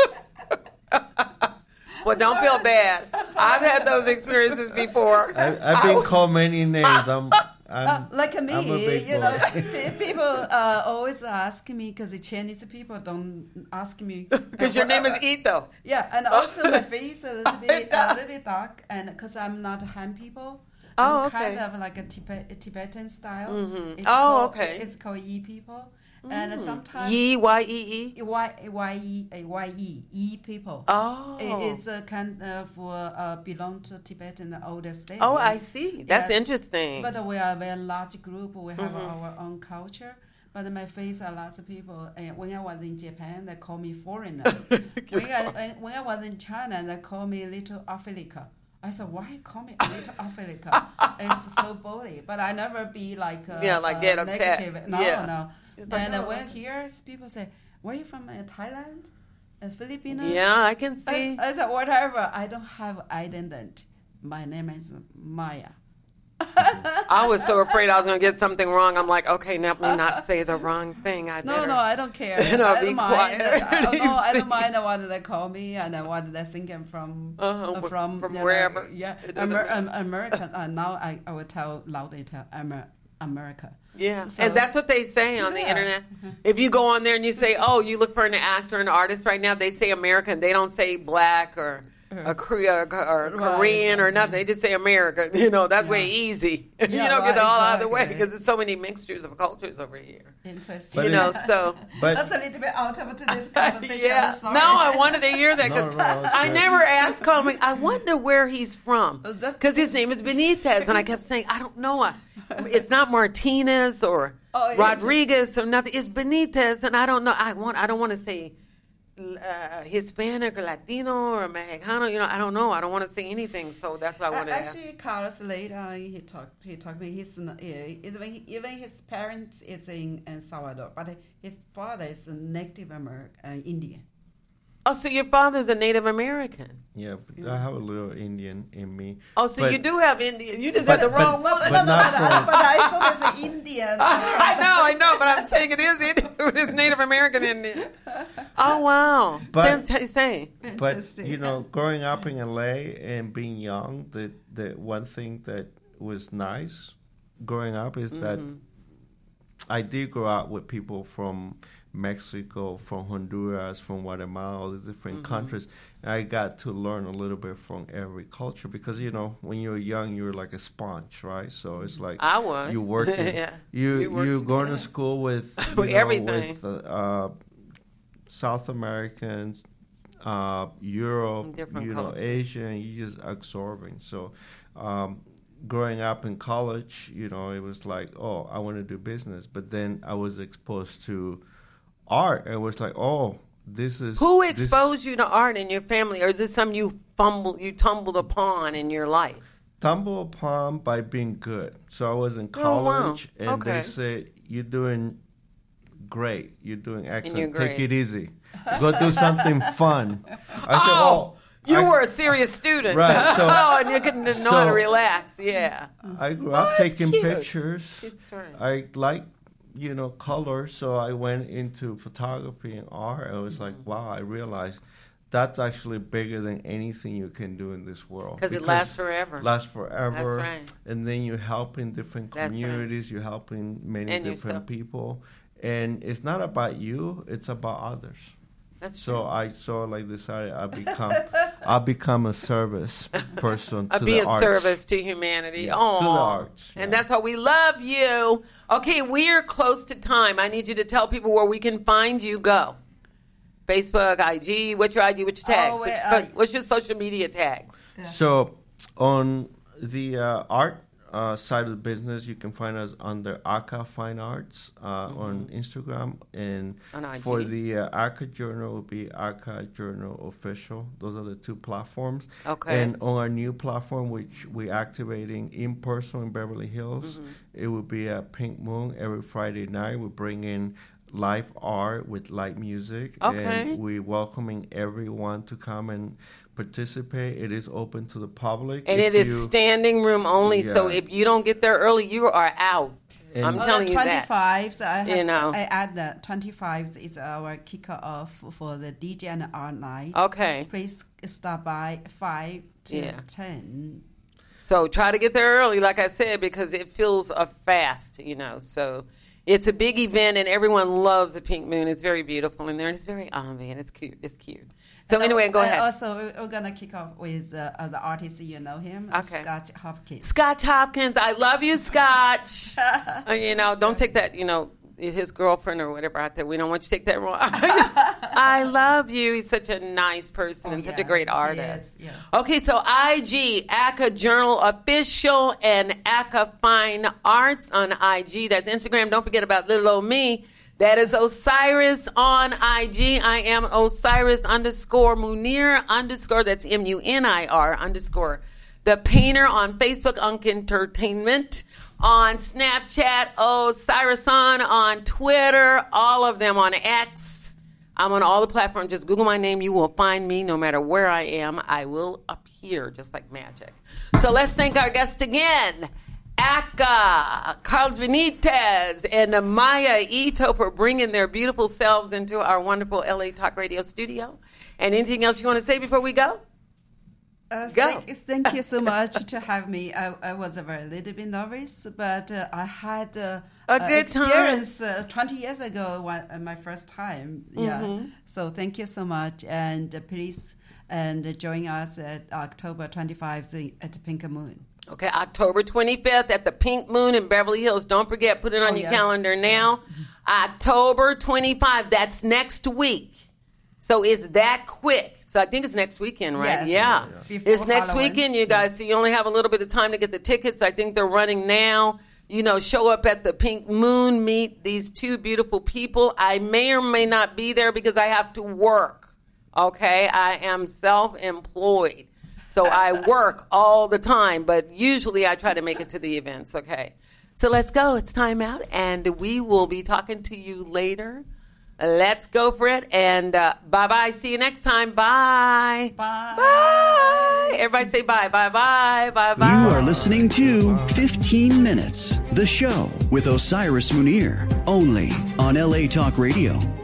Well, don't feel bad. I've had those experiences before. I, I've been called many names. I'm, I'm Uh, like me, I'm a big you boy. know, pe- people uh, always ask me because the Chinese people don't ask me Because your name is Ito. Yeah, and also my face a little bit a little bit dark, and because I'm not Han people. Oh, I'm okay. kind of like a, Tibet, a Tibetan style. Mhm. It's Oh, called, okay. It's called Yi people, and sometimes Yi, Y E E. Y Y E uh, Y E Yi people. Oh. It- It's a kind of uh, belong to Tibetan older state. Oh, I see. That's Yeah. interesting. But uh, we are a very large group. We have Mm-hmm. our own culture. But my face are lots of people. And when I was in Japan, they call me foreigner. when, I, when I was in China, they call me Little Africa. I said, why call me Little Africa? It's so bully. But I never be like uh, Yeah, like uh, get upset. negative. No, Yeah. no. It's like, and uh, oh, when okay. here, people say, where are you from? Uh, Thailand? Uh, Filipino? Yeah, I can I, see. I said, whatever. I don't have identity. My name is Maya. I was so afraid I was going to get something wrong. I'm like, okay, let me not say the wrong thing. I No, better. no, I don't care. You know, I be don't mind. quiet. I, no, I don't mind what they call me and what they think I'm from. Uh-huh, uh, wh- from from you know, wherever. Yeah, It doesn't Amer- matter. um, American. Uh, now I, I will tell loudly tell Amer- America. Yeah, So- and that's what they say on the Yeah. internet. If you go on there and you say, "Oh, you look for an actor, an artist," right now they say American. They don't say black or a Korea or, or Right, Korean or right. nothing. They just say America. You know, that's way easy. you Yeah, don't get right, it all out of the way exactly. because there's so many mixtures of cultures over here. Interesting. you But know, it- so But that's a little bit out of today's conversation. yeah. I'm sorry. No, I wanted to hear that No, because no, it's I good. never asked Coleman. I wonder where he's from Oh, that's- because his name is Benitez, and I kept saying, I don't know. I, it's not Martinez or Oh, yeah. Rodriguez or nothing. It's Benitez, and I don't know. I want. I don't want to say uh, Hispanic or Latino or Mexicano. You know, I don't know. I don't want to say anything. So that's why I Uh, wanted to ask. actually, Carlos later he talked. He talked me. He's not, uh, even he, even his parents is in El Salvador, but his father is a Native American uh, Indian. Oh, so your father's a Native American. yeah, but I have a little Indian in me. Oh, so But- you do have Indian. You just but- had the wrong but- one. but no, not but, I, from- but I saw there's an Indian. I know, I know, but I'm saying it is Indian. It's Native American Indian. Oh wow! But- same, t- same. But Interesting. you know, growing up in L A and being young, the the one thing that was nice growing up is that I did grow up with people from Mexico, from Honduras, from Guatemala, all these different countries. And I got to learn a little bit from every culture because you know, when you're young, you're like a sponge, right? So it's like I was. you working, Yeah. you You working, you going yeah. to school with you With know, everything. with uh, uh, South Americans, uh, Europe, Different you know, cultures. Asia, and you just absorbing. So, um, growing up in college, you know, it was like, oh, I want to do business. But then I was exposed to art, and it was like, oh, this is Who this- exposed you to art in your family, or is this something you fumbled, you tumbled upon in your life? Stumble upon by being good. So I was in Oh, wow. college, and Okay. they said, "You're doing great. You're doing excellent. your Take it grades." easy. Go do something fun." I said, Oh, "Oh, you I- were a serious student, Right, so- oh, and you couldn't know how to so- relax. Yeah, I grew up Oh, that's taking cute. pictures. Cute story. I like, you know, color, so I went into photography and art. I was Mm-hmm. like, wow, I realized that's actually bigger than anything you can do in this world. 'Cause it lasts forever. Lasts forever. That's right. And then you're helping different That's right. communities, you're helping many And different yourself. people. And it's not about you, it's about others. That's so true. I so like decided I become I become a service person A to be the of arts. service to humanity. Yeah, Oh, to the arts, and yeah. that's how we love you. Okay, we are close to time. I need you to tell people where we can find you. Go. Facebook, I G. What's your I G? What's your tags? Oh, wait, what's, your, uh, what's your social media tags? So on the uh, art uh, side of the business, you can find us under Aka Fine Arts uh, Mm-hmm. on Instagram, and On I G. for the uh, Aka Journal, will be Aka Journal Official. Those are the two platforms. Okay. And on our new platform, which we're activating in person in Beverly Hills, Mm-hmm. it will be a Pink Moon every Friday night. We bring in live art with live music, Okay. and we're welcoming everyone to come and participate. It is open to the public. And If it is you- standing room only. So Yeah. if you don't get there early, you are out. And- I'm Oh, telling you that. twenty-fives, I have, You know. I add that twenty-fives is our kickoff for the D J and art night. Okay. Please stop by five to Yeah. ten. So try to get there early, like I said, because it feels a fast, you know. So it's a big event, and everyone loves the Pink Moon. It's very beautiful in there, and it's very ambient. It's cute. It's cute. So anyway, go Uh, ahead. Also, we- we're gonna kick off with uh, uh, the artist, you know him, Okay. Scott Hopkins. Scotch Hopkins, I love you, Scotch. Uh, you know, don't take that, you know, his girlfriend or whatever out there. We don't want you to take that wrong. I love you. He's such a nice person Oh, and such yeah, a great he artist. is, yeah. Okay, so I G, Aka Journal Official, and Aka Fine Arts on I G. That's Instagram. Don't forget about little old me. That is Osiris on I G. I am Osiris underscore Munir underscore, that's M U N I R underscore the painter on Facebook, Unk Entertainment. On Snapchat, Osirison. On Twitter, all of them. On X. I'm on all the platforms. Just Google my name. You will find me no matter where I am. I will appear just like magic. So let's thank our guest again. Aka, Carlos Benitez, and Maya Ito for bringing their beautiful selves into our wonderful L A Talk Radio studio. And anything else you want to say before we go? Uh, Go. Thank, thank you so much to have me. I, I was a very little bit nervous, but uh, I had uh, A uh, good time. experience uh, twenty years ago, when, uh, my first time. Yeah. Mm-hmm. So thank you so much, and uh, please and uh, join us at October twenty-fifth at the Pink Moon. Okay, October twenty-fifth at the Pink Moon in Beverly Hills. Don't forget, put it on Oh, your yes. calendar now. October twenty-fifth, that's next week. So it's that quick. So I think it's next weekend, right? Yes. Yeah. Yeah. Before It's next Halloween. weekend, you guys. So you only have a little bit of time to get the tickets. I think they're running now. You know, show up at the Pink Moon, meet these two beautiful people. I may or may not be there because I have to work. Okay? I am self-employed. So I work all the time, but usually I try to make it to the events, okay? So let's go. It's time out, and we will be talking to you later. Let's go for it, and uh, bye-bye. See you next time. Bye. Bye. Bye. Everybody say bye. Bye-bye. Bye-bye. You are listening to fifteen minutes, the show with Osiris Munir, only on L A Talk Radio.